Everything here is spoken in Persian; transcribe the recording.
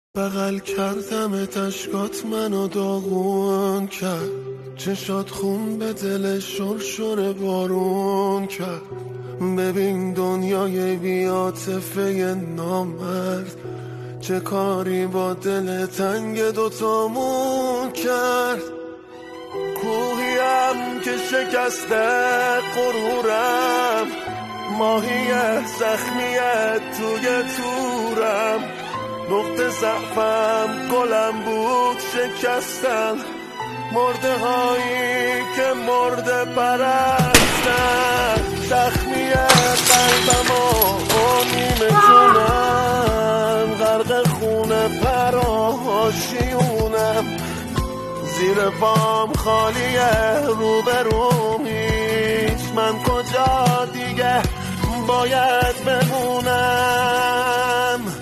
بغل کردم تشکات منو داغون کرد، چشات خون به دل شرشر بارون کرد. ببین دنیای بی‌عاطفه نامرد چه کاری با دل تنگ دوتامون کرد. کوهیم که شکسته غرورم، ماهی زخمیه توی تورم. نقطه ضعفم گلم بود شکستن، مرده هایی که مرده پرستن. زخمی قلبم و نیمه جونم، غرق خونه پراشیونم. زیر بام خالیه روبروم هیچ، من کجا دیگه باید بمونم؟